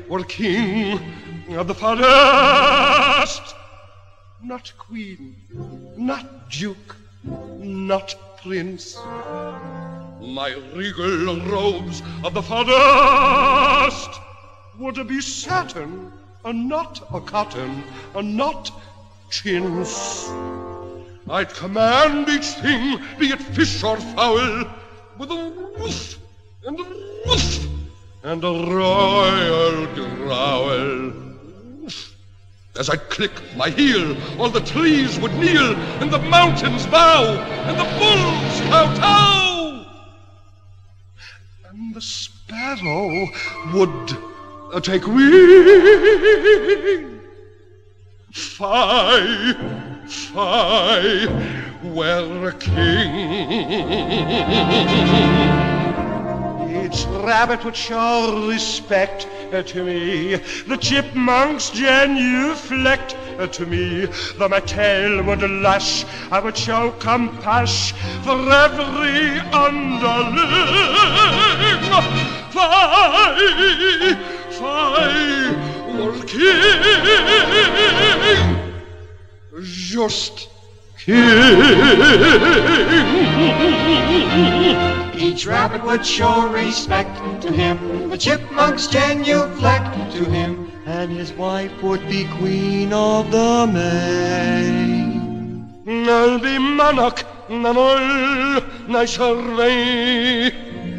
were king of the forest. Not queen, not duke, not prince. My regal robes of the forest would be satin, and not a cotton, and not chintz. I'd command each thing, be it fish or fowl, with a woof and a woof and a royal growl. As I'd click my heel, all the trees would kneel, and the mountains bow, and the bulls kowtow. And the sparrow would take wing. Fie, fie, were a king. Each rabbit would show respect to me, the chipmunks genuflect to me, the mattel would lash, I would show compassion for every underling. Fie, fie, were king, just king. Each rabbit would show respect to him, the chipmunks genuflect to him, and his wife would be queen of the May. I'll be monarch, and all nicer way.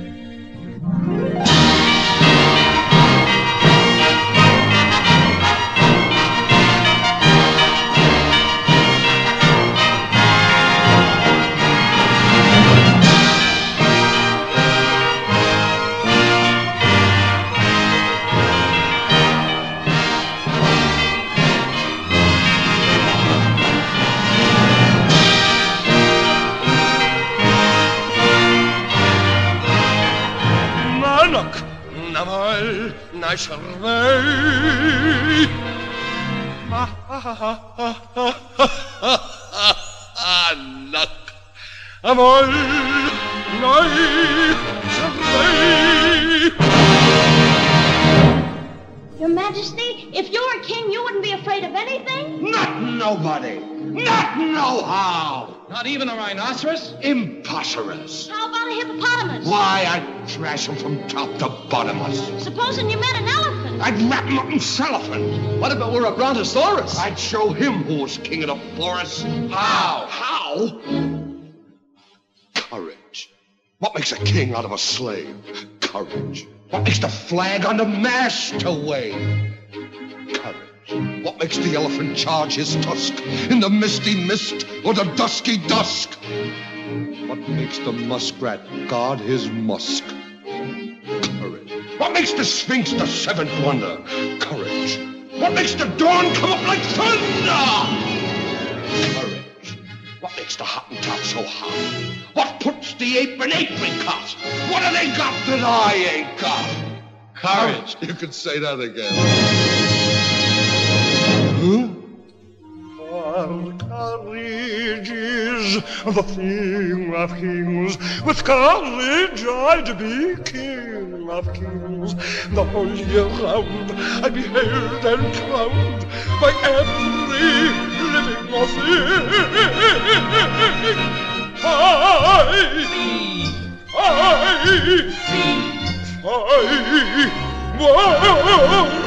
Nicer way. Luck. Amol, nicer way. Your Majesty, if you were king, you wouldn't be afraid of anything? Not nobody. Not no-how. Not even a rhinoceros? Impossibles. How about a hippopotamus? Why, I'd trash him from top to bottomless. Supposing you met an elephant? I'd wrap him up in cellophane. What if it were a brontosaurus? I'd show him who was king of the forest. How? How? Courage. What makes a king out of a slave? Courage. What makes the flag on the mast to wave? Courage. What makes the elephant charge his tusk in the misty mist or the dusky dusk? What makes the muskrat guard his musk? Courage. What makes the Sphinx the seventh wonder? Courage. What makes the dawn come up like thunder? Courage. What makes the Hottentot so hot? What puts the ape in apricot? What have they got that I ain't got? Courage. You could say that again. For courage is the thing of kings. With courage I'd be king of kings. The whole year round I'd be hailed and crowned by every living thing. I, whoa.